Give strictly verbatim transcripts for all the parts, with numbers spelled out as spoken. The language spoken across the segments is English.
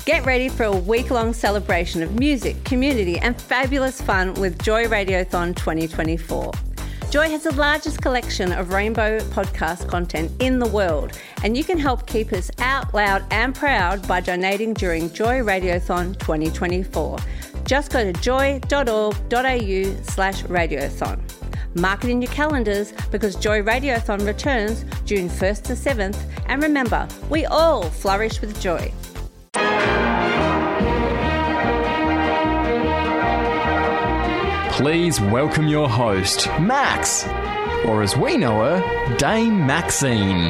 Get ready for a week-long celebration of music, community and fabulous fun with Joy Radiothon twenty twenty-four. Joy has the largest collection of rainbow podcast content in the world, and you can help keep us out loud and proud by donating during Joy Radiothon twenty twenty-four. Just go to joy.org.au slash radiothon. Mark it in your calendars because Joy Radiothon returns June first to seventh, and remember, we all flourish with joy. Please welcome your host, Max, or as we know her, Dame Maxine.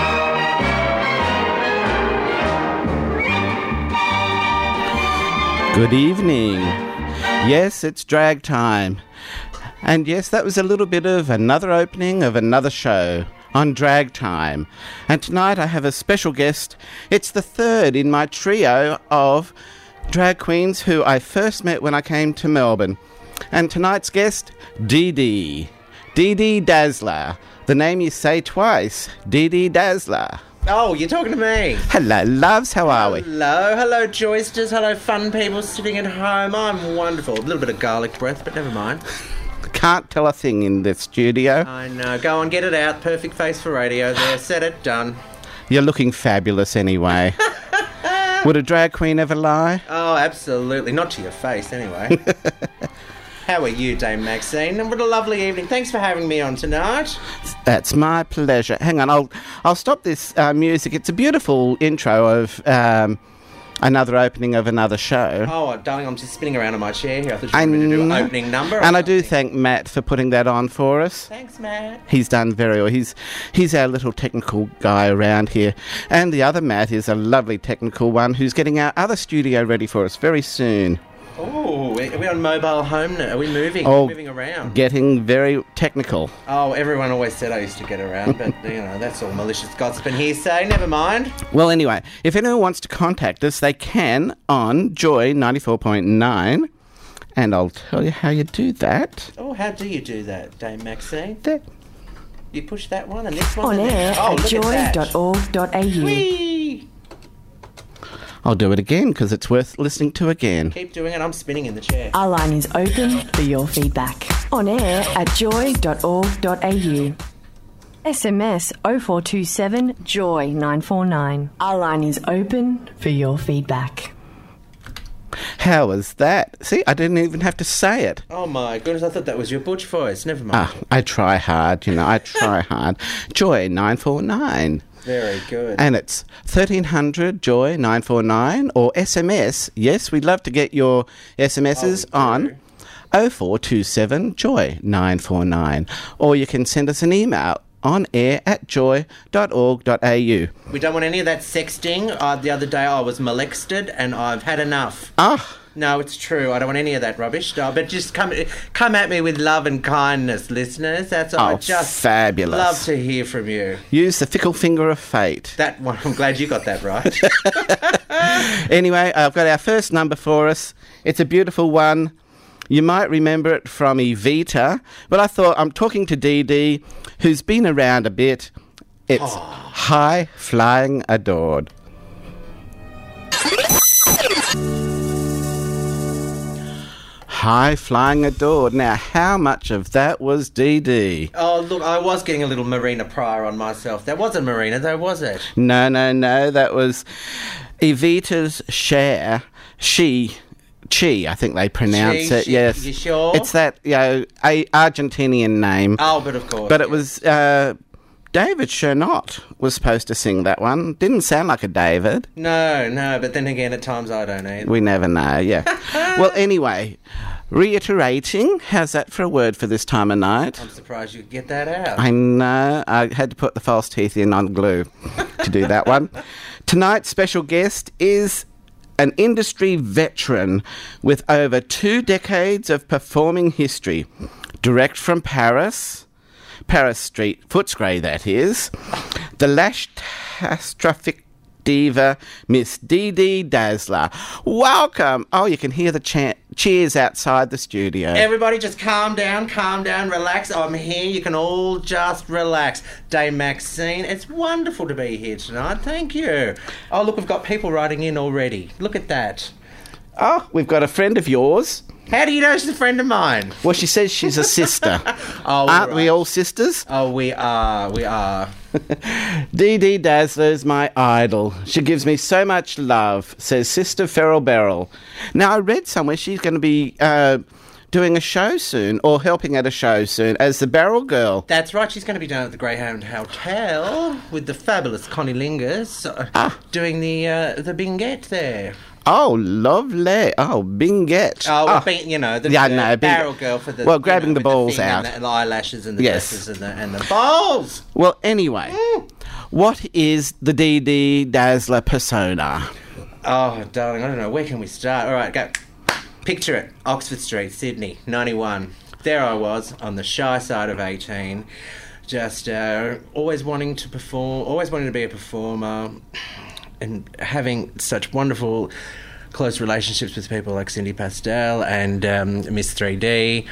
Good evening. Yes, it's drag time. And yes, that was a little bit of another opening of another show on Drag Time. And tonight I have a special guest. It's the third in my trio of drag queens who I first met when I came to Melbourne. And tonight's guest, Dee Dee. Dee Dee Dazzler. The name you say twice, Dee Dee Dazzler. Oh, you're talking to me. Hello, loves. How are we? Hello, hello, Joysters. Hello, fun people sitting at home. I'm wonderful. A little bit of garlic breath, but never mind. Can't tell a thing in the studio. I know. Go on, get it out. Perfect face for radio there. Said it, done. You're looking fabulous anyway. Would a drag queen ever lie? Oh, absolutely. Not to your face, anyway. How are you, Dame Maxine? And what a lovely evening. Thanks for having me on tonight. That's my pleasure. Hang on, I'll I'll stop this uh, music. It's a beautiful intro of um, another opening of another show. Oh, darling, I'm just spinning around in my chair here. I thought you were going to do an opening number. And I do thank Matt for putting that on for us. Thanks, Matt. He's done very well. He's he's our little technical guy around here. And the other Matt is a lovely technical one who's getting our other studio ready for us very soon. Oh, are we on mobile home now? Are we moving? Oh, Are we moving around? Getting very technical. Oh, everyone always said I used to get around, but, you know, that's all malicious gossip and hearsay. Never mind. Well, anyway, if anyone wants to contact us, they can on Joy ninety-four point nine, and I'll tell you how you do that. Oh, how do you do that, Dame Maxine? There. You push that one and this one? On and air oh, at joy dot org dot a u. Whee! I'll do it again because it's worth listening to again. Keep doing it. I'm spinning in the chair. Our line is open for your feedback. On air at joy dot org dot a u. S M S oh four two seven joy nine four nine. Our line is open for your feedback. How was that? See, I didn't even have to say it. Oh, my goodness. I thought that was your butch voice. Never mind. Ah, I try hard, you know, I try hard. Joy nine four nine. Very good. And it's thirteen hundred Joy nine four nine or S M S. Yes, we'd love to get your S M Ses Oh, on oh four two seven joy nine four nine. Or you can send us an email on air at joy dot org dot a u. We don't want any of that sexting. Uh, the other day I was molested and I've had enough. Ah, No, it's true. I don't want any of that rubbish. No, but just come come at me with love and kindness, listeners. That's all. oh, I just fabulous. love to hear from you. Use the fickle finger of fate. That one, I'm glad you got that right. Anyway, I've got our first number for us. It's a beautiful one. You might remember it from Evita, but I thought I'm talking to Dee Dee, who's been around a bit. It's Oh. High Flying Adored. High Flying Adored. Now, how much of that was Dee Dee? Oh, look, I was getting a little Marina Pryor on myself. That wasn't Marina, though, was it? No, no, no. That was Evita's share. She... Chi, I think they pronounce Chi, it, Chi, yes. you sure? It's that, you know, a Argentinian name. Oh, but of course. But it yeah. was uh, David Chernot was supposed to sing that one. Didn't sound like a David. No, no, but then again, at times I don't either. We never know, yeah. Well, anyway, reiterating, how's that for a word for this time of night? I'm surprised you could get that out. I know, I had to put the false teeth in on glue to do that one. Tonight's special guest is an industry veteran with over two decades of performing history. Direct from Paris, Paris Street, Footscray that is, the Lash Catastrophic diva, Miss Dee Dee Dazzler. Welcome. Oh, you can hear the cha- cheers outside the studio. Everybody just calm down, calm down, relax. I'm here. You can all just relax. Dame Maxine, it's wonderful to be here tonight. Thank you. Oh, look, we've got people writing in already. Look at that. Oh, we've got a friend of yours. How do you know she's a friend of mine? Well, she says she's a sister. Oh, Aren't right. we all sisters? Oh, we are. We are. Dee Dee Dazzler's my idol. She gives me so much love, says Sister Feral Beryl. Now, I read somewhere she's going to be uh, doing a show soon, or helping at a show soon, as the Beryl Girl. That's right. She's going to be down at the Greyhound Hotel with the fabulous Connie Lingus uh, Ah. doing the uh, the binget there. Oh, lovely. Oh, Binget. Oh, Ah. Bing, you know, the, Yeah, the no, Bing- barrel girl for the... Well, you grabbing know, the with balls thing out. And the eyelashes and the Yes. dresses and the, and the balls. Well, anyway, what is the Dee Dee Dazzler persona? Oh, darling, I don't know. Where can we start? All right, go. Picture it. Oxford Street, Sydney, ninety-one. There I was, on the shy side of eighteen, just uh, always wanting to perform, always wanting to be a performer, and having such wonderful close relationships with people like Cindy Pastel and um, Miss three D,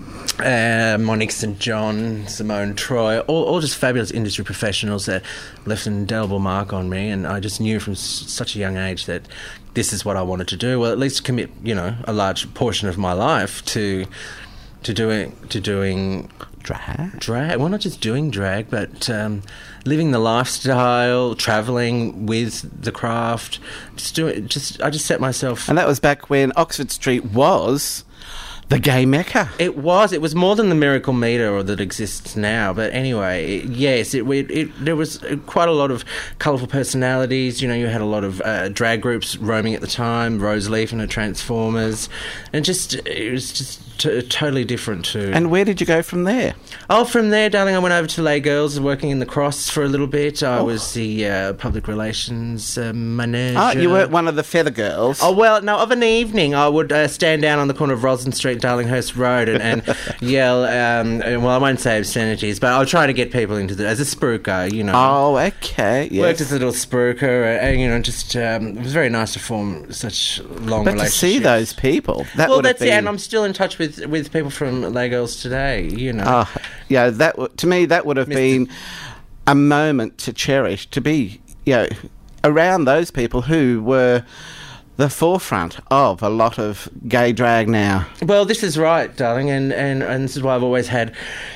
uh, Monique Saint John, Simone Troy, all, all just fabulous industry professionals that left an indelible mark on me, and I just knew from s- such a young age that this is what I wanted to do. Well, at least commit, you know, a large portion of my life to to doing to doing Drag? drag. Well, not just doing drag, but um, living the lifestyle, travelling with the craft. Just doing. Just I just set myself. And that was back when Oxford Street was the gay mecca. It was. It was more than the Miracle Meter that exists now. But anyway, it, yes, it, it, it. There was quite a lot of colourful personalities. You know, you had a lot of uh, drag groups roaming at the time. Rose Leaf and her Transformers, and just it was just t- totally different to. And where did you go from there? Oh, from there, darling, I went over to Les Girls, working in the Cross for a little bit. I was the uh, public relations uh, manager. Oh, you weren't one of the feather girls. Oh, well, no, of an evening, I would uh, stand down on the corner of Roslyn Street, Darlinghurst Road, and, and yell, um, well, I won't say obscenities, but I'll try to get people into the, as a spruiker, you know. Oh, okay, yes. Worked as a little spruiker, and, you know, just, um, it was very nice to form such long But to relationships. see those people, that well, would have that's been... it, and I'm still in touch with, with people from Les Girls today, you know. Oh, yeah, that w- to me that would have Mister been a moment to cherish, to be, you know, around those people who were the forefront of a lot of gay drag now. Well, this is right, darling, and, and, and this is why I've always had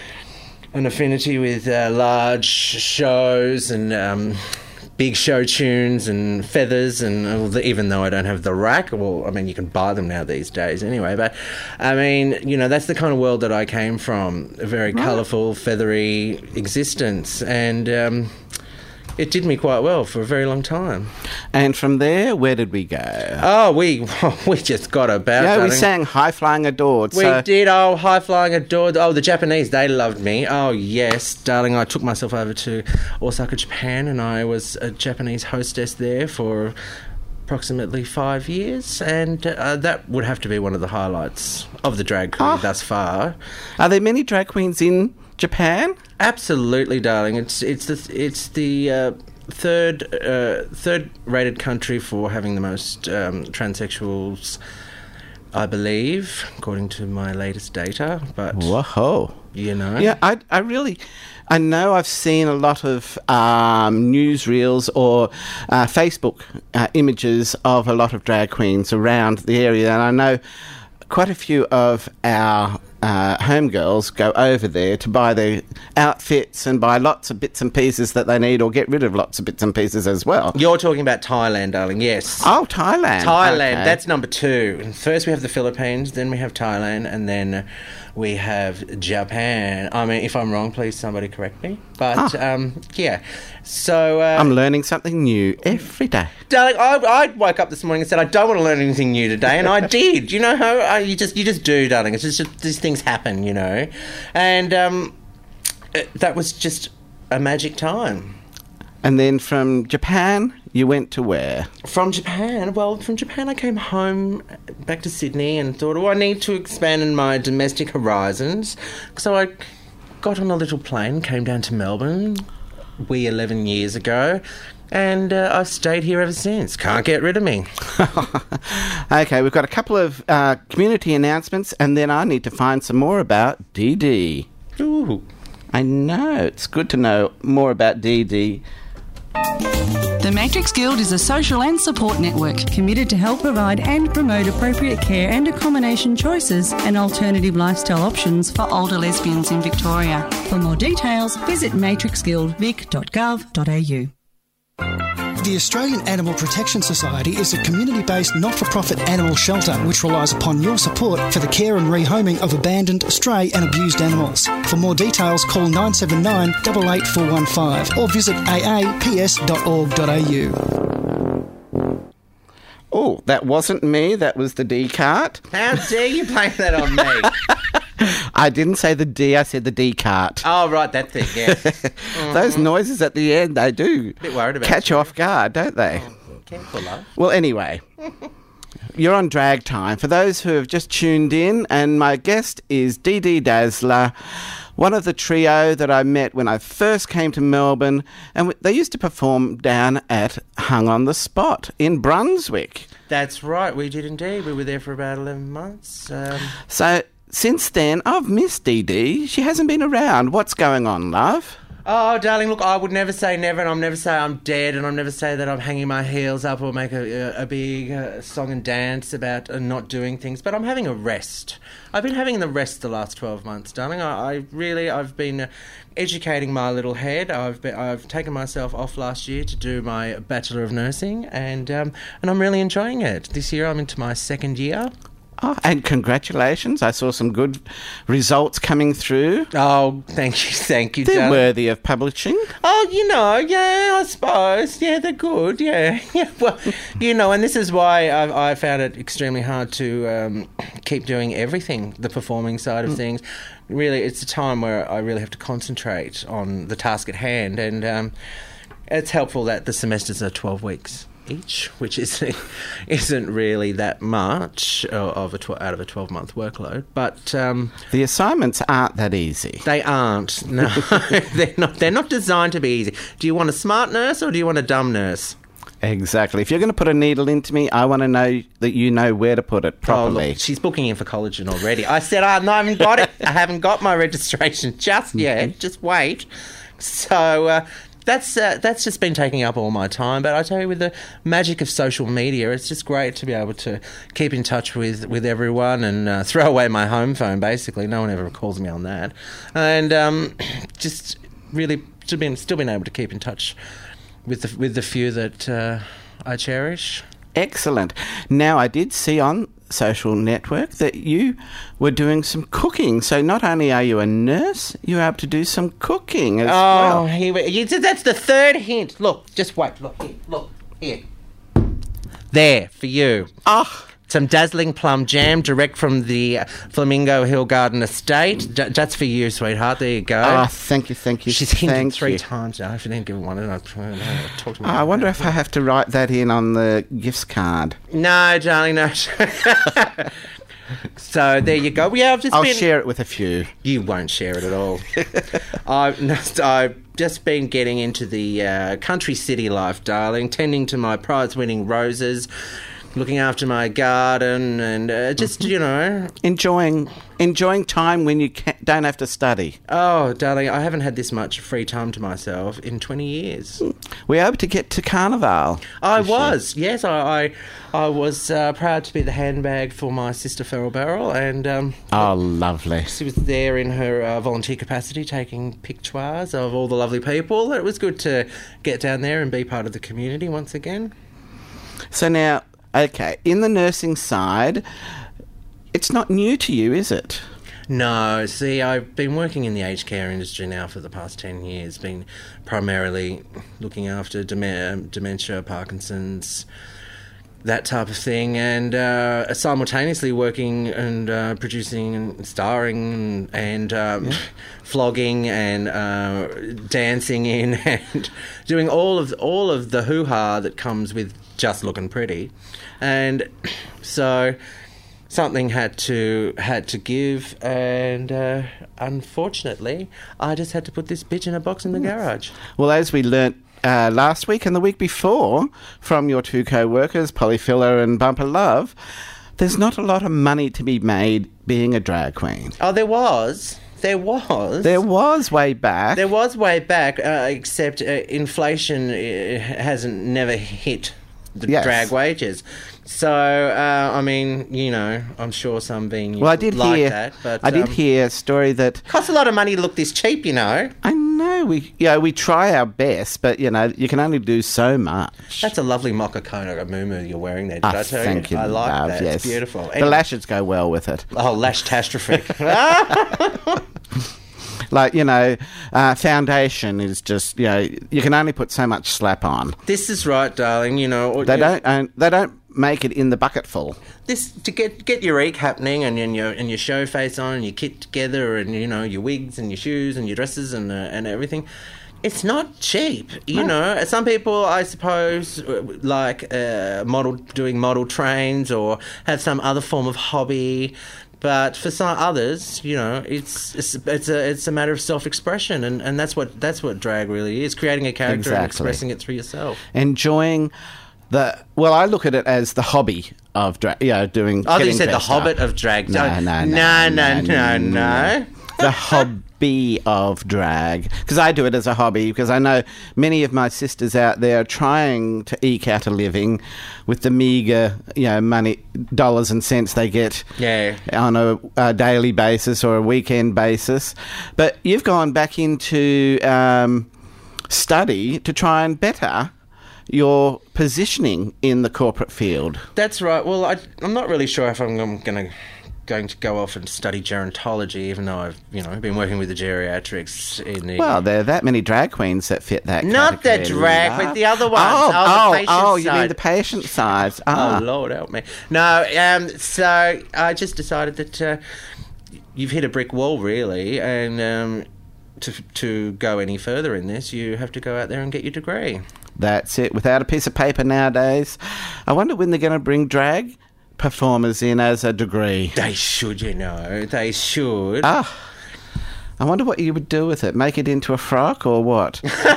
an affinity with uh, large shows and um, big show tunes and feathers, and uh, even though I don't have the rack, well, I mean, you can buy them now these days anyway, but I mean, you know, that's the kind of world that I came from, a very colourful, feathery existence, and um, it did me quite well for a very long time. And from there, where did we go? Oh, we we just got about, Yeah, we darling. sang High Flying Adored. We so did. Oh, high flying adored. Oh, the Japanese, they loved me. Oh, yes, darling. I took myself over to Osaka, Japan, and I was a Japanese hostess there for approximately five years, and uh, that would have to be one of the highlights of the drag career Oh. thus far. Are there many drag queens in Japan? Absolutely, darling. It's it's the it's the uh, third uh, third rated country for having the most um, transsexuals, I believe, according to my latest data. But Whoa. you know, Yeah, I, I really, I know I've seen a lot of um, newsreels or uh, Facebook uh, images of a lot of drag queens around the area, and I know quite a few of our uh, homegirls go over there to buy their outfits and buy lots of bits and pieces that they need, or get rid of lots of bits and pieces as well. you're talking about Thailand, darling. Yes. Oh, Thailand. Thailand, Okay. that's number two. First we have the Philippines, then we have Thailand, and then we have Japan. I mean, if I'm wrong, please somebody correct me. But, Ah. um, yeah. So, uh, I'm learning something new every day. darling, I, I woke up this morning and said I don't want to learn anything new today, and I did. You know how uh, you just you just do, darling. It's just, just these things happen, you know, and um, it, that was just a magic time. And then from Japan, you went to where? From Japan, well, from Japan I came home back to Sydney and thought, oh, I need to expand in my domestic horizons. So I got on a little plane, came down to Melbourne, wee eleven years ago, And uh, I've stayed here ever since. Can't get rid of me. Okay, we've got a couple of uh, community announcements, and then I need to find some more about Dee Dee. Ooh. I know, it's good to know more about Dee Dee. The Matrix Guild is a social and support network committed to help provide and promote appropriate care and accommodation choices and alternative lifestyle options for older lesbians in Victoria. For more details, visit matrix guild vic dot gov dot a u. The Australian Animal Protection Society is a community-based not-for-profit animal shelter which relies upon your support for the care and rehoming of abandoned, stray and abused animals. For more details, call nine seven nine, eight eight four one five or visit a a p s dot org dot a u. Oh, that wasn't me, that was the D cart. How dare you blame that on me? I didn't say the D, I said the D cart. Oh, right, that thing, yeah. Mm-hmm. Those noises at the end, they do Bit worried about catch you. you off guard, don't they? Oh, careful, love. Well, anyway, you're on Drag Time. For those who have just tuned in, and my guest is Dee Dee Dazzler, one of the trio that I met when I first came to Melbourne, and w- they used to perform down at Hung on the Spot in Brunswick. That's right, we did indeed. We were there for about eleven months. Um, So since then, I've missed Dee Dee. She hasn't been around. What's going on, love? Oh, darling, look, I would never say never, and I'll never say I'm dead, and I'll never say that I'm hanging my heels up or make a, a, a big uh, song and dance about uh, not doing things, but I'm having a rest. I've been having the rest the last twelve months, darling. I, I really, I've been uh, educating my little head. I've been, I've taken myself off last year to do my Bachelor of Nursing, and um, and I'm really enjoying it. This year I'm into my second year. Oh, and congratulations. I saw some good results coming through. Oh, thank you, thank you, They're darling. worthy of publishing. Oh, you know, yeah, I suppose. Yeah, they're good, yeah. Yeah, well, you know, and this is why I, I found it extremely hard to um, keep doing everything, the performing side of mm. things. Really, it's a time where I really have to concentrate on the task at hand, and um, it's helpful that the semesters are twelve weeks each, which isn't, isn't really that much of a tw- out of a twelve-month workload. But um, the assignments aren't that easy. They aren't. No, they're not. They're not designed to be easy. Do you want a smart nurse or do you want a dumb nurse? Exactly. If you're going to put a needle into me, I want to know that you know where to put it properly. Oh, look, she's booking in for collagen already. I said, oh, no, I haven't got it. I haven't got my registration just yet. Just wait. So... Uh, That's uh, that's just been taking up all my time. But I tell you, with the magic of social media, it's just great to be able to keep in touch with, with everyone and uh, throw away my home phone, basically. No one ever calls me on that. And um, just really still been, still been able to keep in touch with the, with the few that uh, I cherish. Excellent. Now, I did see on social network that you were doing some cooking. So not only are you a nurse, you're able to do some cooking as oh, well. Here we, you, that's the third hint. Look, just wait. Look, here, look, here. There, for you. Oh. Some dazzling plum jam direct from the Flamingo Hill Garden Estate. D- that's for you, sweetheart. There you go. Oh, thank you, thank you. She's hinted thank three you. times now. If you didn't give one, I'll talk to me. Oh, I wonder if I have to write that in on the gifts card. No, darling, no. So there you go. Yeah, I've just I'll been... share it with a few. You won't share it at all. I've, no, I've just been getting into the uh, country city life, darling, tending to my prize-winning roses, looking after my garden, and uh, just, mm-hmm. you know... Enjoying enjoying time when you ca- don't have to study. Oh, darling, I haven't had this much free time to myself in twenty years. We hope to get to Carnival. I was, year. yes. I I, I was uh, proud to be the handbag for my sister Feral Barrel, and... Um, oh, lovely. She was there in her uh, volunteer capacity taking pictures of all the lovely people. It was good to get down there and be part of the community once again. So now... Okay, in the nursing side, it's not new to you, is it? No, see, I've been working in the aged care industry now for the past ten years, been primarily looking after dem- dementia, Parkinson's, that type of thing, and uh, simultaneously working and uh, producing and starring and, and um, yeah. flogging and uh, dancing in and doing all of all of the hoo-ha that comes with just looking pretty. And so something had to had to give, and uh, unfortunately, I just had to put this bitch in a box in the garage. Well, as we learnt uh, last week and the week before from your two co-workers, Polyfilla and Bumper Love, there's not a lot of money to be made being a drag queen. Oh, there was. There was. There was way back. There was way back, uh, except uh, inflation uh, hasn't never hit the Yes. drag wages. So, uh, I mean, you know, I'm sure some venues well, I did like hear. that. But, I did um, hear a story that costs a lot of money to look this cheap, you know. I know we, you know, we try our best, but you know, you can only do so much. That's a lovely mocha kona muumuu you're wearing there. Did Ah, I tell thank you? you, I like love, that. yes. It's beautiful. The Anyway. lashes go well with it. Oh, lash-tastrophic. Like, you know, uh, foundation is just, you know, you can only put so much slap on. This is right, darling. You know, They you- don't. Uh, they don't make it in the bucketful. This to get get your eek happening and, and your and your show face on and your kit together and you know your wigs and your shoes and your dresses and uh, and everything. It's not cheap, you know. Some people, I suppose, uh, like uh, model doing model trains or have some other form of hobby. But for some others, you know, it's it's it's a it's a matter of self-expression, and, and that's what that's what drag really is: creating a character and Exactly. expressing it through yourself. Enjoying the. Well, I look at it as the hobby of drag. You know, doing. Oh, you getting said the dressed up. Hobbit of drag. No, Don't- no, no, no, no, no, no. The hobby of drag, because I do it as a hobby, because I know many of my sisters out there are trying to eke out a living with the meagre, you know, money, dollars and cents they get Yeah. on a, a daily basis or a weekend basis. But you've gone back into um, study to try and better your positioning in the corporate field. That's right. Well, I, I'm not really sure if I'm, I'm going to going to go off and study gerontology, even though I've you know been working with the geriatrics in the. Well, there are that many drag queens that fit that Not the category, drag, love. but the other ones. Oh, Oh, the oh, patient oh, you mean side. the patient side. Ah. Oh Lord, help me! No, um, so I just decided that uh, you've hit a brick wall, really, and um, to to go any further in this, you have to go out there and get your degree. That's it. Without a piece of paper nowadays. I wonder when they're going to bring drag performers in as a degree. They should, you know. They should. Ah. I wonder what you would do with it. Make it into a frock or what?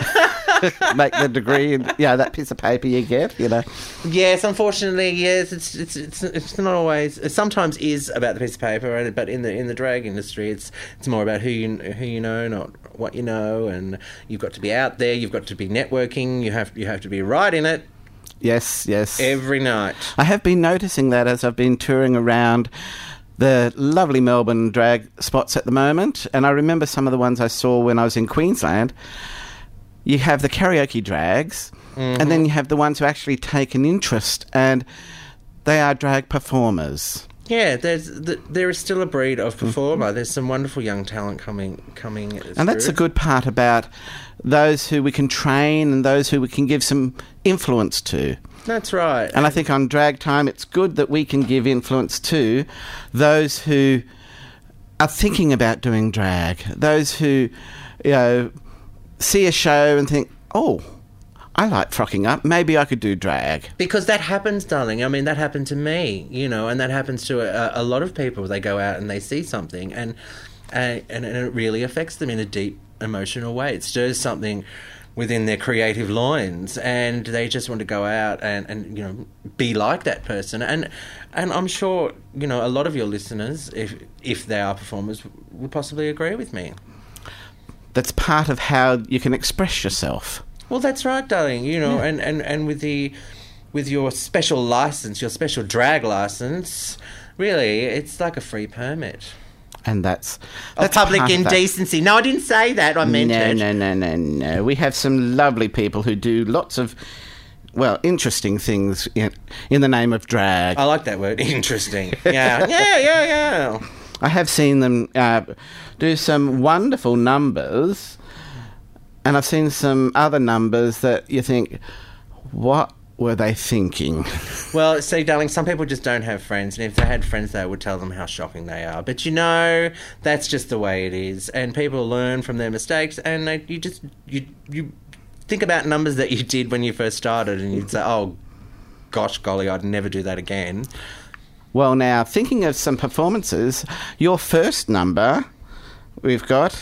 Make the degree, and, yeah, that piece of paper you get, you know. Yes, unfortunately, yes. It's it's it's it's not always. It sometimes is about the piece of paper, and- but in the in the drag industry, it's it's more about who you who you know, not what you know. And you've got to be out there. You've got to be networking. You have you have to be right in it Yes, yes. every night. I have been noticing that as I've been touring around the lovely Melbourne drag spots at the moment, and I remember some of the ones I saw when I was in Queensland. You have the karaoke drags, and then you have the ones who actually take an interest, and they are drag performers. Yeah, there's th- there is still a breed of performer. There's some wonderful young talent coming coming. And that's the good part about those who we can train and those who we can give some influence to. That's right. And I think on Drag Time, it's good that we can give influence to those who are thinking about doing drag, those who, you know, see a show and think, oh, I like frocking up, maybe I could do drag. Because that happens, darling. I mean, that happened to me, you know, and that happens to a, a lot of people. They go out and they see something, and, and and it really affects them in a deep emotional way. It stirs something within their creative loins, and they just want to go out and, and you know be like that person. And and I'm sure you know a lot of your listeners, if if they are performers, would possibly agree with me. That's part of how you can express yourself. Well, that's right, darling. You know, and, and, and with the with your special license, your special drag license, really, it's like a free permit. And that's, Of that's public part of that. indecency. No, I didn't say that. I meant no, it. No, no, no, no. We have some lovely people who do lots of, well, interesting things in, in the name of drag. I like that word, interesting. Yeah, yeah, yeah, yeah. I have seen them uh, do some wonderful numbers, and I've seen some other numbers that you think, what were they thinking? Well, see, darling, some people just don't have friends, and if they had friends, they would tell them how shocking they are. But you know, that's just the way it is, and people learn from their mistakes, and they, you just you you think about numbers that you did when you first started, and you'd say, "Oh, gosh, golly, I'd never do that again." Well, now, thinking of some performances, your first number we've got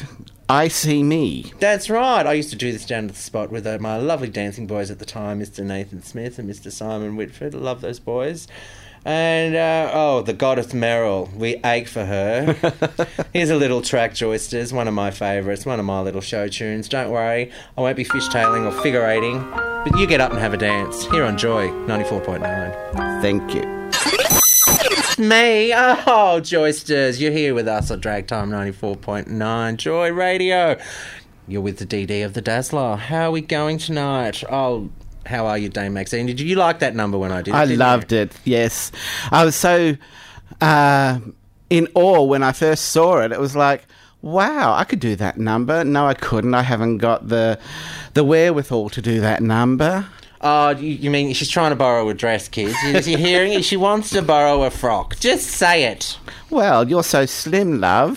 I See Me. That's right. I used to do this down at the spot with uh, my lovely dancing boys at the time, Mister Nathan Smith and Mister Simon Whitford. I love those boys. And, uh, oh, the goddess Meryl. We ache for her. Here's a little track, Joysters. One of my favourites. One of my little show tunes. Don't worry. I won't be fishtailing or figure eighting. But you get up and have a dance. Here on Joy ninety-four point nine. Thank you. Me. Oh, Joysters. You're here with us on Drag Time ninety-four point nine. Joy Radio. You're with the D D of the Dazzler. How are we going tonight? Oh... How are you, Dame Maxine? Did you like that number when I did it? I loved you? it, yes. I was so uh, in awe when I first saw it. It was like, wow, I could do that number. No, I couldn't. I haven't got the the wherewithal to do that number. Oh, you, you mean she's trying to borrow a dress, kids? Is you hearing it? She wants to borrow a frock. Just say it. Well, you're so slim, love.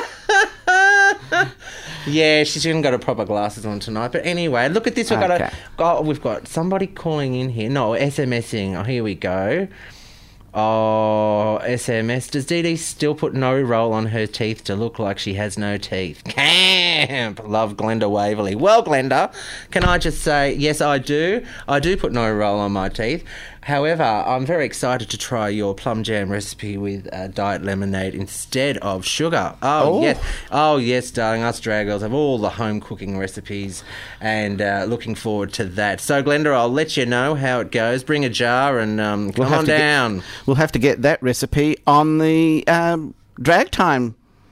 Yeah, she's even got her proper glasses on tonight. But anyway, look at this. We've Okay. got a, got, we've got somebody calling in here. No, SMSing. Oh, here we go. Oh, S M S. Does Dee Dee still put no roll on her teeth to look like she has no teeth? Camp! Love Glenda Waverley. Well, Glenda, can I just say, yes, I do. I do put no roll on my teeth. However, I'm very excited to try your plum jam recipe with uh, diet lemonade instead of sugar. Oh, Oh. yes. Oh, yes, darling. Us drag girls have all the home cooking recipes and uh, looking forward to that. So, Glenda, I'll let you know how it goes. Bring a jar and um, come have on to get- down. We'll have to get that recipe on the um, Drag Time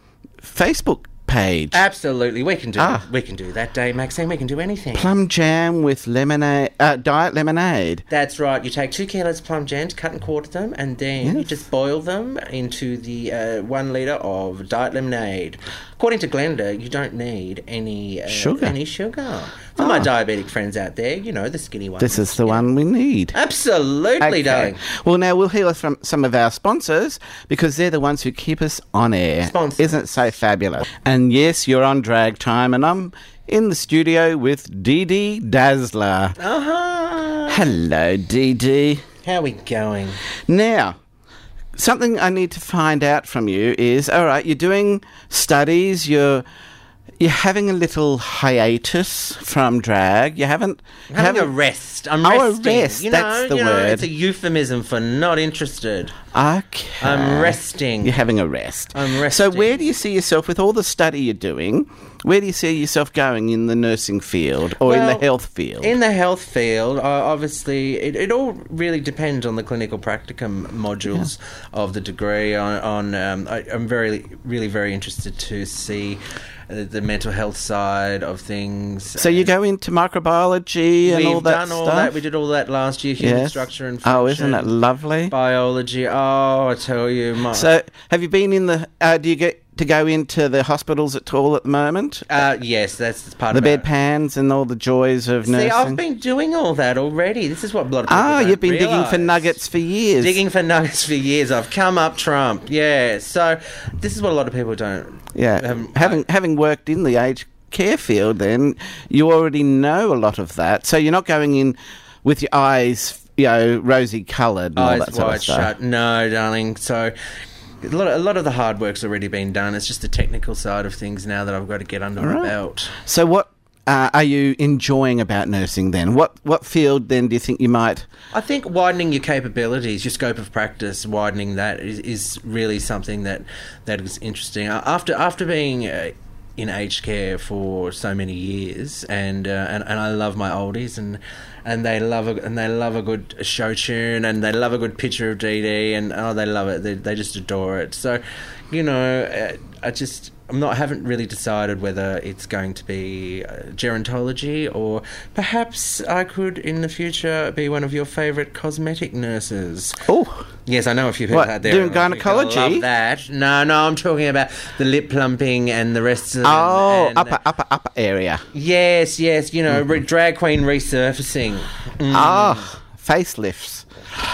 Facebook page. Absolutely. We can do Ah. we can do that, Dave Maxine. We can do anything. Plum jam with lemonade, uh, diet lemonade. That's right. You take two kilos of plum jams, cut and quarter them, and then you Yes. just boil them into the uh, one litre of diet lemonade. According to Glenda, you don't need any uh, Sugar. Any sugar. For my Ah. diabetic friends out there, you know, the skinny ones. This is the one we need. Absolutely, Okay. darling. Well, now we'll hear from some of our sponsors because they're the ones who keep us on air. Sponsors. Isn't it so fabulous? And yes, you're on Drag Time, and I'm in the studio with Dee Dee Dazzler. Uh-huh. Hello, Dee Dee. How are we going? Now, something I need to find out from you is, all right, you're doing studies, you're you're having a little hiatus from drag. You haven't I'm having a haven't- rest. I'm Oh, a resting. rest, You know, that's the you know, word. It's a euphemism for not interested. Okay. I'm resting. You're having a rest. I'm So resting. where do you see yourself with all the study you're doing? Where do you see yourself going in the nursing field or in Well, the health field? In the health field, uh, obviously, it, it all really depends on the clinical practicum modules of the degree. On, on um, I, I'm very, really, very interested to see uh, the mental health side of things. so you go into microbiology and We've all that done all stuff? that. We did all that last year. Human Yes. structure and function. Oh, isn't it lovely? Biology. Oh, I tell you, my. So, have you been in the? Uh, do you get to go into the hospitals at all at the moment? uh, yes, that's part The of it. bedpans and all the joys of See, nursing. I've been doing all that already. This is what a lot of people Ah, don't you've been digging for realise. nuggets for years. Digging for nuggets for years. I've come up Trump. Yeah. So this is what a lot of people don't. Yeah, haven't- having having worked in the aged care field, then you already know a lot of that. So you're not going in with your eyes, you know, rosy coloured and all Eyes that sort wide of stuff. shut. No, darling. So a lot, of, a lot of the hard work's already been done. It's just the technical side of things now that I've got to get under my right. belt. So what uh, are you enjoying about nursing then? What what field then do you think you might? I think widening your capabilities, your scope of practice, widening that is, is really something that that is interesting. Uh, After after being uh, in aged care for so many years, and uh, and and I love my oldies, and and they love a and they love a good show tune, and they love a good picture of Dee Dee, and oh, they love it. They they just adore it. So, you know, uh, I just. I'm not. Haven't really decided whether it's going to be uh, gerontology or perhaps I could in the future be one of your favourite cosmetic nurses. Oh, Yes, I know a few people What, out there. doing who are gonna gynecology? Love that. No, no, I'm talking about the lip plumping and the rest of them. oh, and, upper upper upper area. Yes, yes. You know, re- drag queen resurfacing. Mm, Ah, facelifts.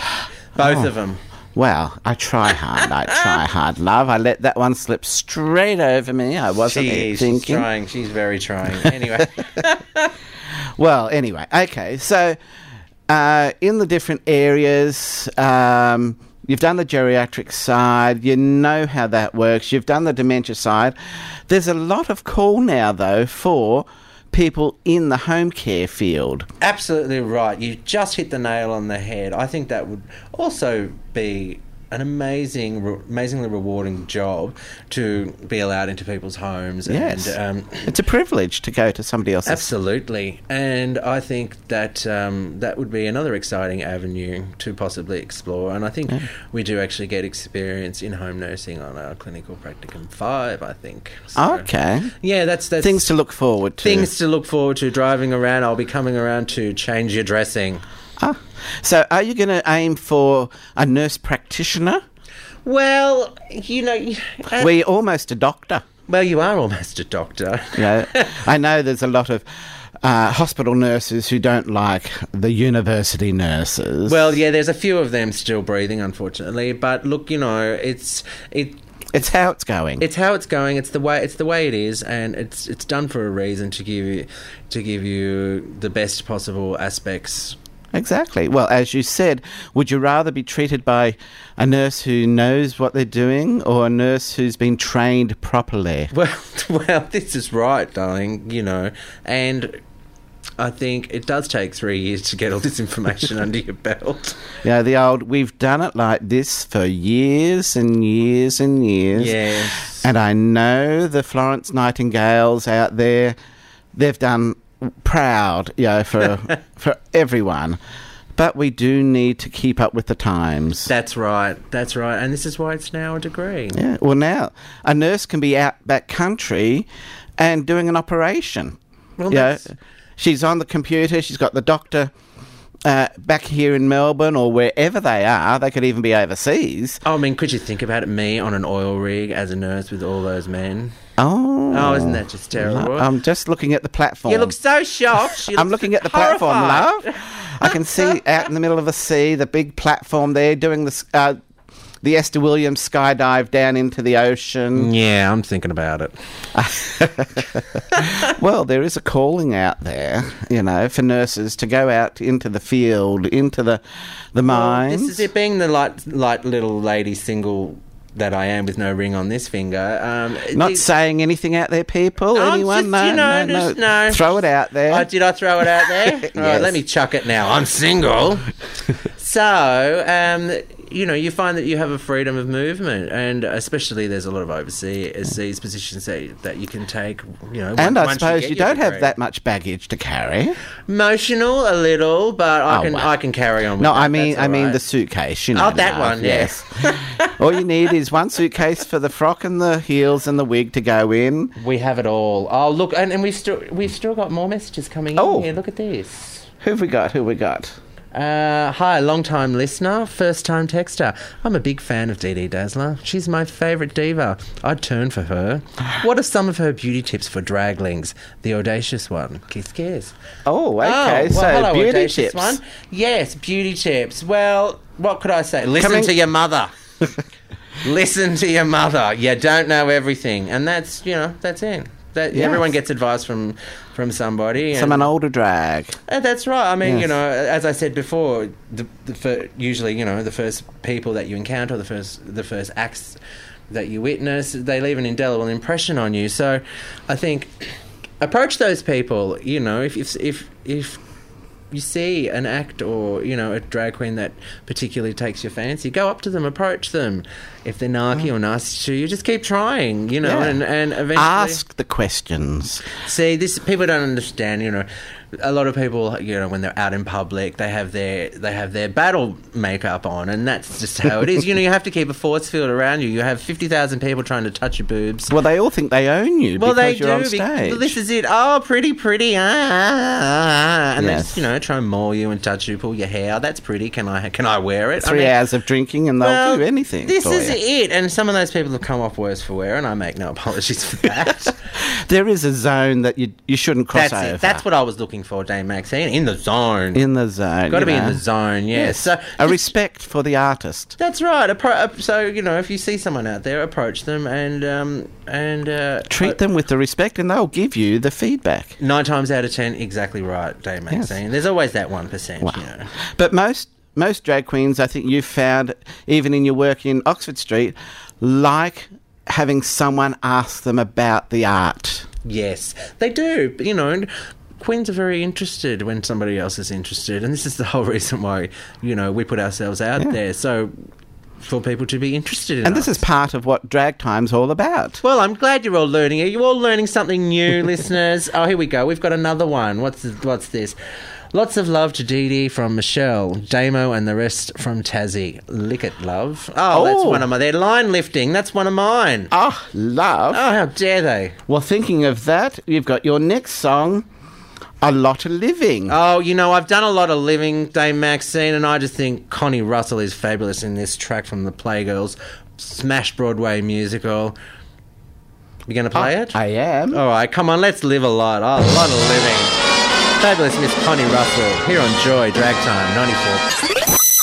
both oh. of them. Well, I try hard. I try hard, love. I let that one slip straight over me. I wasn't She even is. She's thinking. trying. She's very trying. Anyway. Well, anyway, okay. So, uh, in the different areas, um, You've done the geriatric side. You know how that works. You've done the dementia side. There's a lot of call now, though, for people in the home care field. Absolutely right. You just hit the nail on the head. I think that would also be an amazing, re- amazingly rewarding job to be allowed into people's homes. Yes. And, um, it's a privilege to go to somebody else's. Absolutely. And I think that um, that would be another exciting avenue to possibly explore. And I think yeah. we do actually get experience in home nursing on our clinical practicum five, I think. So, okay. Yeah, that's, that's... Things to look forward to. Things to look forward to. Driving around. I'll be coming around to change your dressing. Ah. So are you going to aim for a nurse practitioner? Well, you know... Uh, We're almost a doctor. Well, you are almost a doctor. Yeah, I know there's a lot of uh, hospital nurses who don't like the university nurses. Well, yeah, there's a few of them still breathing, unfortunately. But look, you know, it's... it. It's how it's going. It's how it's going. It's the way. It's the way it is, and it's it's done for a reason to give you to give you the best possible aspects. Exactly. Well, as you said, would you rather be treated by a nurse who knows what they're doing or a nurse who's been trained properly? Well, well, this is right, darling, you know, and I think it does take three years to get all this information under your belt. Yeah, the old, we've done it like this for years and years and years. Yes. And I know the Florence Nightingales out there, they've done proud, you know, for for everyone. But we do need to keep up with the times. That's right. That's right. And this is why it's now a degree. Yeah. Well, now a nurse can be out back country and doing an operation. Well, you that's... know, she's on the computer. She's got the doctor uh, back here in Melbourne or wherever they are. They could even be overseas. Oh, I mean, could you think about it? Me on an oil rig as a nurse with all those men. Oh. Oh, isn't that just terrible? I'm just looking at the platform. You look so shocked. You I'm look looking at the horrified. platform, love. I can see out in the middle of the sea, the big platform there, doing the, uh, the Esther Williams skydive down into the ocean. Yeah, I'm thinking about it. Well, there is a calling out there, you know, for nurses to go out into the field, into the, the mines. Well, this is it, being the light, light little lady single that I am with no ring on this finger. Um, Not it, saying anything out there, people. I'm Anyone? Just, no, you know, no, just, no, no. Throw it out there. Oh, did I throw it out there? All Yes. right, let me chuck it now. I'm single. So, um, you know, you find that you have a freedom of movement, and especially there's a lot of overseas positions that, that you can take, you know. And once I suppose you, you get your don't have degree. that much baggage to carry. Emotional a little, but I Oh, can wow. I can carry on with No, that. I mean, That's I all mean right. the suitcase. You know, Oh, that love, one, yes. All you need is one suitcase for the frock and the heels and the wig to go in. We have it all. Oh, look, and, and we've still we've still got more messages coming Oh. in here. Look at this. Who have we got? Who have we got? Uh, hi, long-time listener, first-time texter. I'm a big fan of Dee Dee Dazzler. She's my favourite diva. I'd turn for her. What are some of her beauty tips for draglings? The audacious one. Kiss, kiss. Oh, okay. Oh, well, so hello, beauty audacious tips. one. Yes, beauty tips. Well, what could I say? Listen Coming- to your mother. Listen to your mother. You don't know everything, and that's you know that's it. That Yes. everyone gets advice from from somebody. And, From an older drag. Uh, that's right. I mean, Yes. you know, as I said before, the, the fir- usually, you know, the first people that you encounter, the first the first acts that you witness, they leave an indelible impression on you. So, I think approach those people. You know, if if if if you see an act or you know a drag queen that particularly takes your fancy, go up to them, approach them. If they're narky or nasty to you, just keep trying. You know, Yeah. and and eventually Ask the questions. See, this people don't understand. You know, a lot of people, you know, when they're out in public, they have their they have their battle makeup on, and that's just how it is. You know, you have to keep a force field around you. You have fifty thousand people trying to touch your boobs. Well, they all think they own you Well, because they you're do. on bec- stage. well, this is it. Oh, pretty, pretty. Ah, ah, ah. And they Yes. just, you know, try and maul you and touch you, pull your hair. That's pretty. Can I can I wear it? I Three mean, hours of drinking and they'll well, do anything This for is you. it. And some of those people have come off worse for wear, and I make no apologies for that. There is a zone that you you shouldn't cross That's over. it. That's what I was looking for, Dame Maxine. In the zone. In the zone. Got to you be in know. the zone, yes. So a just- respect for the artist. that's right. Appro- so you know, if you see someone out there, approach them and um, and uh, Treat them with the respect and they'll give you the feedback. Nine times out of ten, exactly right, Dame Yes. Maxine. There's always that one percent. Wow. You know. But most most drag queens, I think you've found, even in your work in Oxford Street, like having someone ask them about the art. Yes, they do. You know, queens are very interested when somebody else is interested, and this is the whole reason why, you know, we put ourselves out Yeah. there. So for people to be interested in And us. this is part of what Drag Time's all about. Well, I'm glad you're all learning it. You're all learning something new, listeners. Oh, here we go. We've got another one. What's this, what's this? Lots of love to Dee Dee from Michelle, Damo, and the rest from Tassie. Lick it, love. Oh, that's Oh. one of my... They're line lifting. That's one of mine. Oh, love. Oh, how dare they? Well, thinking of that, you've got your next song, A Lot of Living. Oh, you know, I've done a lot of living, Dame Maxine, and I just think Connie Russell is fabulous in this track from the Playgirls smash Broadway musical. You going to play Oh, it? I am. All right, come on, let's live a lot. Oh, a lot of living. Fabulous Miss Connie Russell here on Joy Drag Time ninety-four.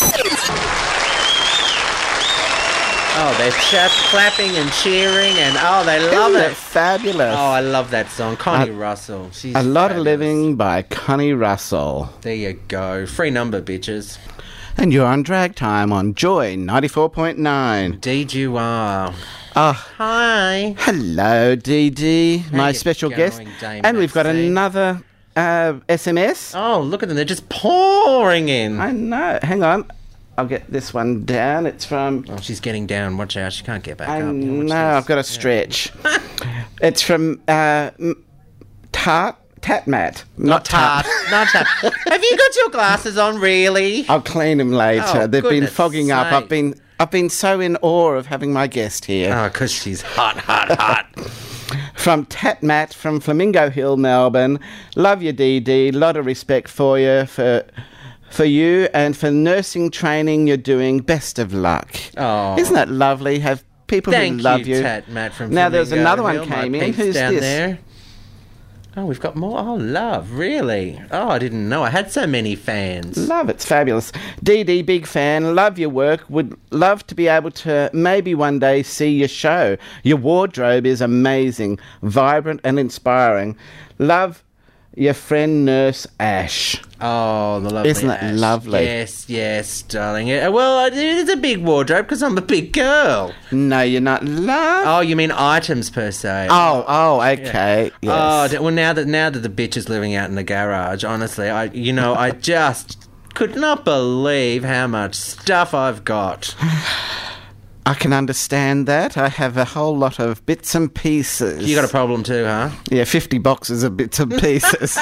Oh, they're just clapping and cheering, and oh, they love Isn't it. it fabulous? Oh, I love that song, Connie A- Russell. She's A Lot fabulous. of Living by Connie Russell. There you go. Free number, bitches. And you're on Drag Time on Joy ninety-four point nine. Indeed you are. Oh, Hi. hello, Dee Dee, my you special going, guest. Dame And we've got Maxine? another uh, S M S. Oh, look at them. They're just pouring in. I know. Hang on. I'll get this one down. It's from... Oh, she's getting down. Watch out. She can't get back I up. Yeah, watch know, this. I've got to stretch. It's from uh, M- Tart... Tatmat. Not Tart. Not tart. Have you got your glasses on, really? I'll clean them later. Oh, They've been goodness fogging up. sake. I've been I've been so in awe of having my guest here. Oh, because she's hot, hot, hot. From Tatmat from Flamingo Hill, Melbourne. Love you, Dee Dee. Lot of respect for you, for for you, and for nursing training you're doing. Best of luck. Oh. Isn't that lovely? Have people Thank who love you, you. Tat Matt from Now there's Flamingo another one Hill. My came in. peeps Who's down this? there. Oh, we've got more. Oh, love, really? Oh, I didn't know I had so many fans. Love, it's fabulous. Dee Dee, big fan. Love your work. Would love to be able to maybe one day see your show. Your wardrobe is amazing, vibrant and inspiring. Love your friend Nurse Ash. Oh, the lovely Isn't it Ash. lovely? Yes, yes, darling. Yeah, well, it is a big wardrobe because I'm a big girl. No, you're not. Love. Oh, you mean items per se? Oh, oh, okay. Yes. Oh, d- well, now that now that the bitch is living out in the garage, honestly, I you know I just could not believe how much stuff I've got. I can understand that. I have a whole lot of bits and pieces. You got a problem too, huh? Yeah, fifty boxes of bits and pieces.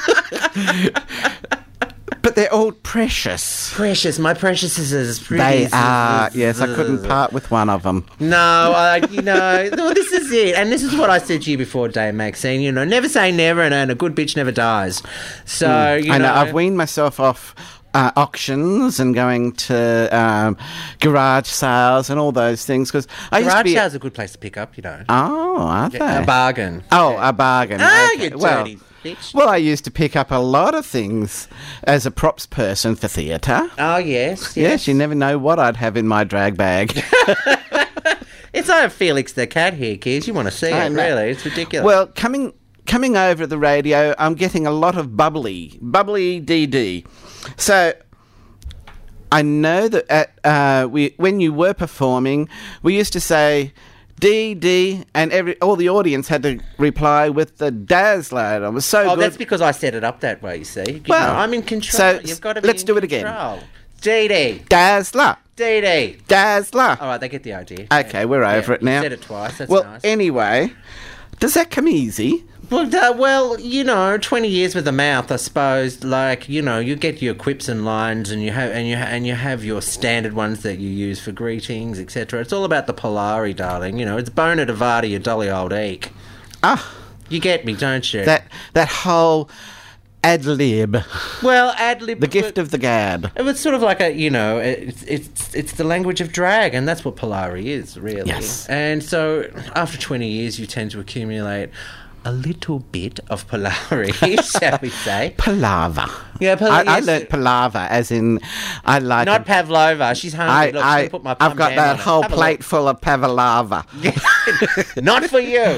But they're all precious. Precious, my precious is pretty. They are. Yes, I couldn't part with one of them. No, I, you know, well, this is it. And this is what I said to you before, Dame Maxine. You know, never say never, and, and a good bitch never dies. So, you I know. know. I've weaned myself off uh, auctions and going to um, garage sales and all those things because I used to Garage be. sale's a good place to pick up, you know. Oh, are they? A bargain. Oh, a bargain. Ah, Okay. you well, dirty bitch. well, I used to pick up a lot of things as a props person for theatre. Oh, yes, Yes, yes. you never know what I'd have in my drag bag. It's like Felix the cat here, kids. You want to see I it, know. really. It's ridiculous. Well, coming coming over the radio, I'm getting a lot of bubbly, bubbly D D. So I know that at, uh, we when you were performing, we used to say D D, and every all the audience had to reply with the Dazzler. It was so oh, good. that's because I set it up that way, you see. You Well, know, I'm in control. so You've got to be let's in do it again. control. Dee Dee. Dazzler, Dee Dee. Dazzler. All right, they get the idea. Okay, we're over Yeah, it now. You said it twice. That's well, nice. anyway, does that come easy? Well, uh, well, you know, twenty years with a mouth, I suppose. Like, you know, you get your quips and lines, and you have and you ha- and you have your standard ones that you use for greetings, et cetera. It's all about the Polari, darling. You know, it's bona de vada, you dolly old eek. Ah, You get me, don't you? that that whole ad lib, well, ad lib. the gift of the gab. It was sort of like a, you know, it's it's it's the language of drag, and that's what Polari is, really. Yes. And so, after twenty years, you tend to accumulate a little bit of Polari, shall we say? Palaver. Yeah, pal- I, I yes. learnt palaver, as in I like. Not it. Pavlova. She's hungry. I, Look, she's I, gonna put my plum I've got jam that on it. whole Have a plate full of pavlova. look. Not for you.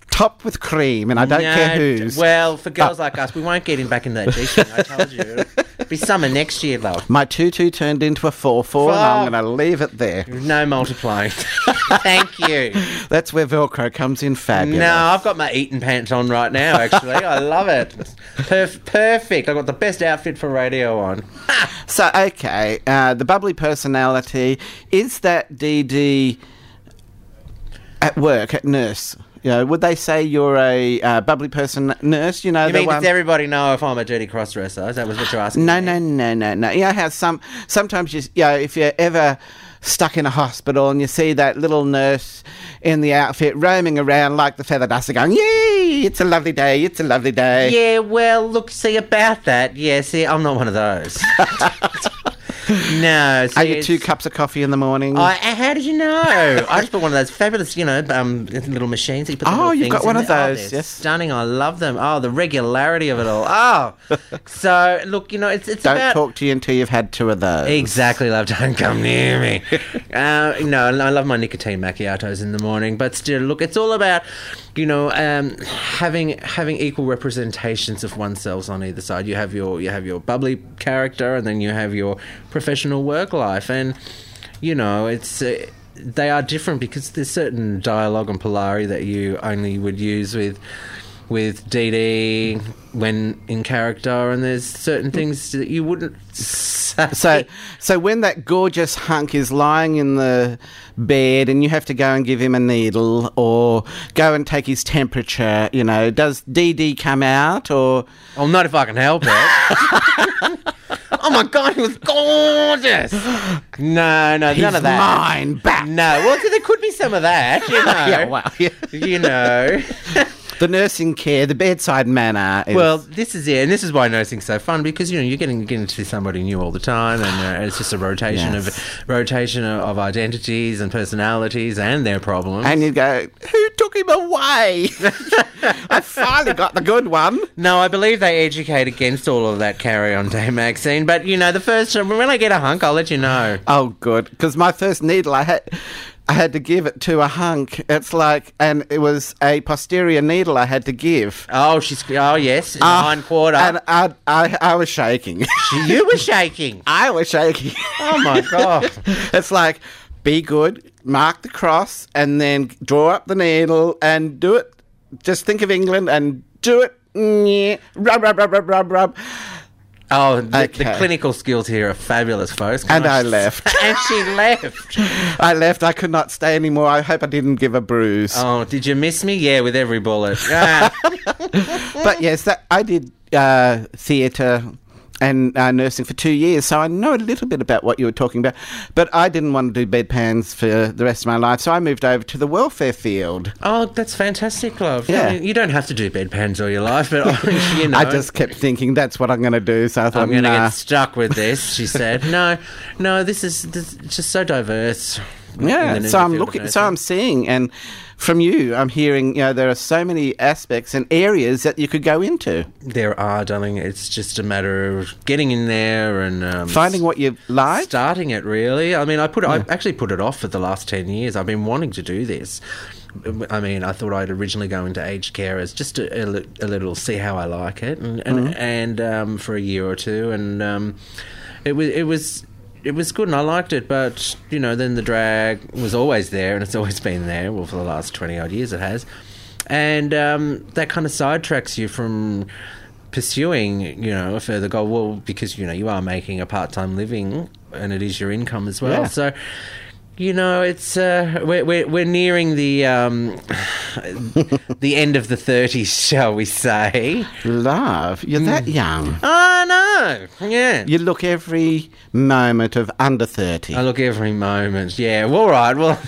topped with cream, and I don't No, care whose. Well, for girls like us, we won't get him back in that G-string. I told you. It'll be summer next year, love. My tutu turned into a four four, and I'm going to leave it there. No multiplying. Thank you. That's where Velcro comes in fabulous. No, I've got my Eton pants on right now, actually. I love it. Perf- perfect. I've got the best outfit for radio on. So, okay, uh, the bubbly personality, is that Dee Dee at work, at nurse? You know, would they say you're a uh, bubbly person nurse? You know, You the mean, one... does everybody know if I'm a dirty cross-dresser? Is that was what you're asking No, me? no, no, no, no. You know how some sometimes you, you know, if you're ever stuck in a hospital and you see that little nurse in the outfit roaming around like the feather duster, going, "Yay! It's a lovely day. It's a lovely day." Yeah, well, look, see, about that, yeah, see, I'm not one of those. No, see, I get two it's- cups of coffee in the morning. I, how did you know? I just put one of those fabulous, you know, um, little machines. That you put the Oh, little you've things got one in of there. Oh, those, they're yes. stunning. I love them. Oh, the regularity of it all. Oh, so look, you know, it's it's Don't about talk to you until you've had two of those. exactly, love. Don't come near me. uh, no, I love my nicotine macchiatos in the morning, but still, look, it's all about, you know, um, having having equal representations of oneself on either side. You have your you have your bubbly character, and then you have your professional work life, and you know, it's uh, they are different because there's certain dialogue and polarity that you only would use with with Dee Dee when in character, and there's certain things that you wouldn't say. So, so when that gorgeous hunk is lying in the bed and you have to go and give him a needle or go and take his temperature, you know, does Dee Dee come out or... Oh, not if I can help it. Oh my God, he was gorgeous. No, no, He's none of that. mine back. No, well, there could be some of that, you know. Yeah, wow. Yeah. You know. The nursing care, the bedside manner. Is, Well, this is it, and this is why nursing's so fun, because you know you're getting getting to see somebody new all the time, and uh, it's just a rotation Yes. of rotation of, of identities and personalities and their problems. and you go, who took him away? I finally got the good one. No, I believe they educate against all of that Carry On Day Maxine, but you know the first when I get a hunk, I'll let you know. Oh, good. Because my first needle, I had... I had to give it to a hunk. It's like, and it was a posterior needle I had to give. Oh, she's oh yes, in the Uh, hind quarter. And I, I, I was shaking. You were shaking. I was shaking. Oh my God. It's like, be good, mark the cross, and then draw up the needle and do it. Just think of England and do it. Nyeh. Rub, rub, rub, rub, rub, rub. Oh, the, the Okay. clinical skills here are fabulous, folks. Can And I left. And she left. I left. I could not stay anymore. I hope I didn't give a bruise. Oh, did you miss me? Yeah, with every bullet. Ah. But yes, that, I did uh, theatre and uh, nursing for two years, so I know a little bit about what you were talking about. But I didn't want to do bedpans for the rest of my life, so I moved over to the welfare field. Oh, that's fantastic, love. Yeah. I mean, you don't have to do bedpans all your life, but you know. I just kept thinking that's what I'm going to do, so I thought, I'm going to nah. get stuck with this, she said. No, no, this is this, it's just so diverse. Yeah, in the so I'm field of looking, so nursing. I'm seeing, and from you, I'm hearing, you know, there are so many aspects and areas that you could go into. There are, darling. It's just a matter of getting in there and um, Finding what you like. starting it. Really, I mean, I put it, I actually put it off for the last ten years. I've been wanting to do this. I mean, I thought I'd originally go into aged care as just a, a, li- a little, see how I like it, and and, and um, for a year or two, and um, it was it was. It was good and I liked it, but, you know, then the drag was always there, and it's always been there. Well, for the last twenty-odd years it has. And um, that kind of sidetracks you from pursuing, you know, a further goal. Well, because, you know, you are making a part-time living, and it is your income as well. Yeah. So, you know, it's uh, we're, we're we're nearing the um, the end of the thirties, shall we say? Love, you're that young. Oh no, yeah. You look every moment of under thirty. I look every moment. Yeah. Well, all right. Well,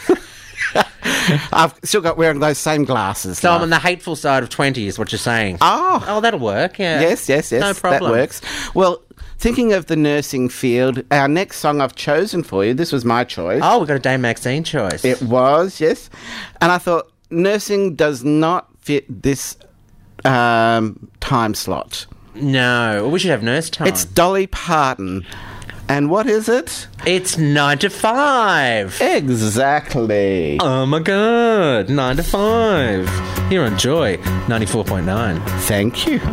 I've still got wearing those same glasses. so I'm love. on the hateful side of twenty, is what you're saying. Oh, Oh, that'll work. Yeah. yes, yes, yes. No problem. That works. Well, thinking of the nursing field, our next song I've chosen for you, this was my choice. Oh, we've got a Dame Maxine choice. It was, yes. And I thought nursing does not fit this um, time slot. No, we should have nurse time. It's Dolly Parton. And what is it? It's nine to five. Exactly. Oh my god, nine to five. Here on Joy ninety-four point nine. Thank you.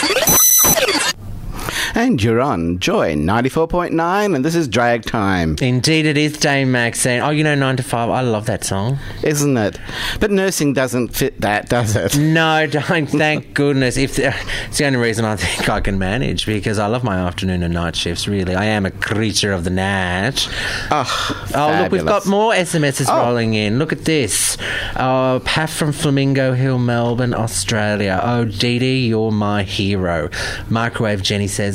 And you're on Joy ninety-four point nine, and this is Drag Time. Indeed it is, Dame Maxine. Oh, you know nine to five, I love that song. Isn't it? But nursing doesn't fit that, does it? No, don't, thank goodness. If the, it's the only reason I think I can manage, because I love my afternoon and night shifts, really. I am a creature of the night. Oh, oh look, we've got more S M Ses oh. rolling in. Look at this. Oh, Pat from Flamingo Hill, Melbourne, Australia. Oh, Dee Dee, you're my hero. Microwave Jenny says,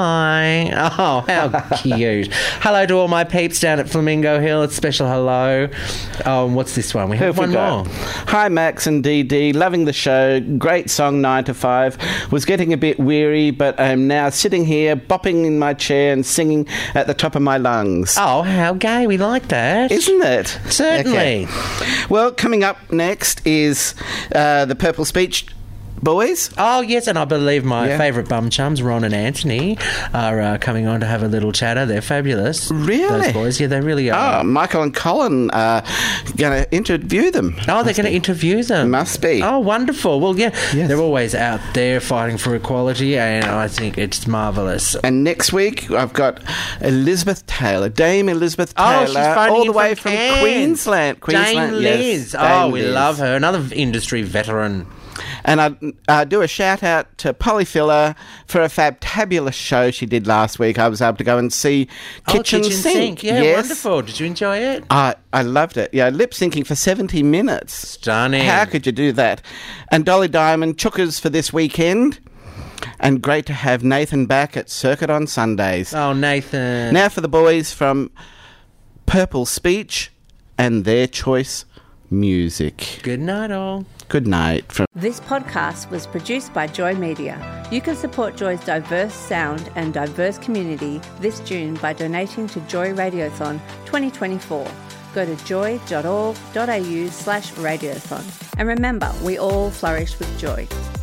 hi. Oh, how cute. Hello to all my peeps down at Flamingo Hill. It's special hello. Oh, what's this one? We have Who one more. Hi, Max and Dee Dee. Loving the show. Great song, nine to five. Was getting a bit weary, but I'm now sitting here, bopping in my chair and singing at the top of my lungs. Oh, how gay. We like that. Isn't it? Certainly. Okay. Well, coming up next is uh, the Purple Speech Boys. Oh, yes, and I believe my Yeah. favourite bum chums, Ron and Anthony, are uh, coming on to have a little chatter. They're fabulous. Really? Those boys, yeah, they really are. Oh, Michael and Colin are going to interview them. Oh, they're going to interview them. Must be. Oh, wonderful. Well, yeah, Yes. they're always out there fighting for equality, and I think it's marvellous. And next week, I've got Elizabeth Taylor, Dame Elizabeth Oh, Taylor, she's phoning all the in way from from Cairns. Queensland. Queensland, Dame yes. Liz. Dame oh, we Liz. love her. Another industry veteran. And I uh, do a shout out to Polly Filler for a fantabulous show she did last week. I was able to go and see Kitchen, oh, Kitchen Sink. Sink. Yeah, yes. wonderful. Did you enjoy it? I, I loved it. Yeah, lip syncing for seventy minutes. Stunning. How could you do that? And Dolly Diamond, chookers for this weekend. And great to have Nathan back at Circuit on Sundays. Oh, Nathan. Now for the boys from Purple Speech and their choice music. Good night, all. Good night. From This podcast was produced by Joy Media. You can support Joy's diverse sound and diverse community this June by donating to Joy Radiothon twenty twenty-four. Go to joy.org.au slash radiothon. And remember, we all flourish with joy.